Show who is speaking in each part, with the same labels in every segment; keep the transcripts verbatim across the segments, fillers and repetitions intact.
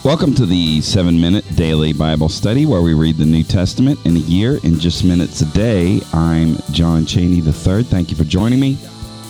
Speaker 1: Welcome to the seven-minute daily Bible study where we read the New Testament in a year in just minutes a day. I'm John Cheney the third. Thank you for joining me.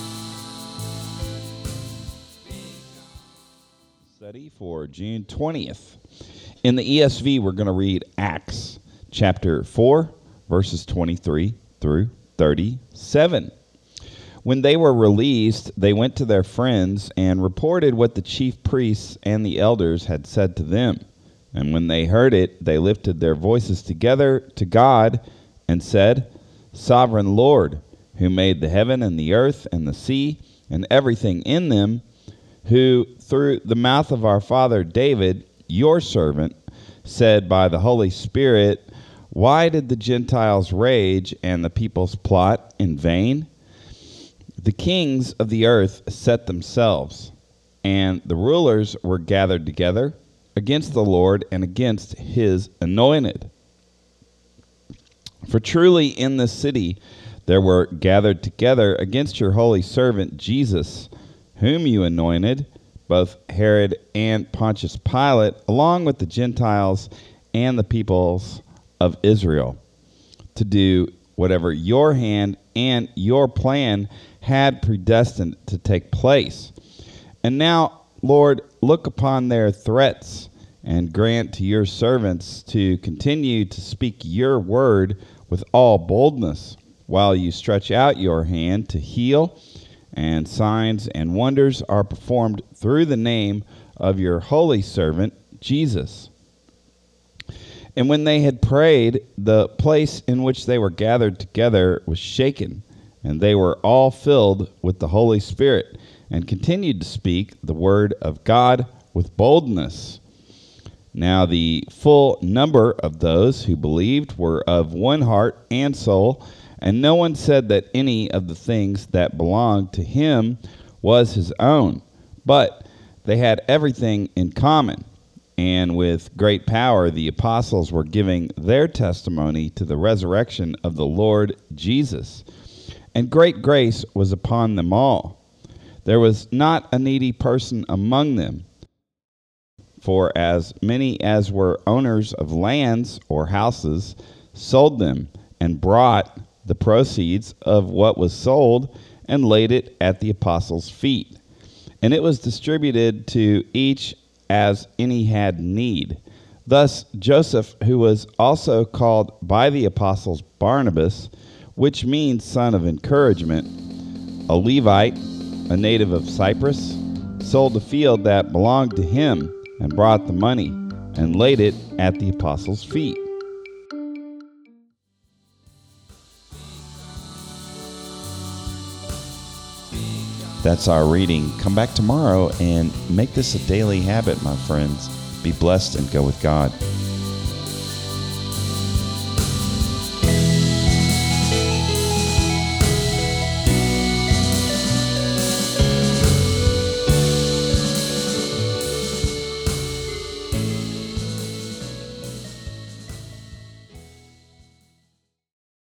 Speaker 1: Study for June twentieth. In the E S V, we're going to read Acts chapter four, verses twenty-three through thirty-seven. When they were released, they went to their friends and reported what the chief priests and the elders had said to them. And when they heard it, they lifted their voices together to God and said, "Sovereign Lord, who made the heaven and the earth and the sea and everything in them, who through the mouth of our father David, your servant, said by the Holy Spirit, why did the Gentiles rage and the peoples plot in vain? The kings of the earth set themselves, and the rulers were gathered together against the Lord and against his anointed. For truly in this city there were gathered together against your holy servant Jesus, whom you anointed, both Herod and Pontius Pilate, along with the Gentiles and the peoples of Israel, to do whatever your hand and your plan had predestined to take place. And now, Lord, look upon their threats and grant to your servants to continue to speak your word with all boldness, while you stretch out your hand to heal, and signs and wonders are performed through the name of your holy servant, Jesus." And when they had prayed, the place in which they were gathered together was shaken, and they were all filled with the Holy Spirit, and continued to speak the word of God with boldness. Now the full number of those who believed were of one heart and soul, and no one said that any of the things that belonged to him was his own, but they had everything in common. And with great power the apostles were giving their testimony to the resurrection of the Lord Jesus. And great grace was upon them all. There was not a needy person among them. For as many as were owners of lands or houses sold them and brought the proceeds of what was sold and laid it at the apostles' feet. And it was distributed to each as any had need. Thus Joseph, who was also called by the apostles Barnabas, which means son of encouragement, a Levite, a native of Cyprus, sold a field that belonged to him and brought the money and laid it at the apostles' feet. That's our reading. Come back tomorrow and make this a daily habit, my friends. Be blessed and go with God.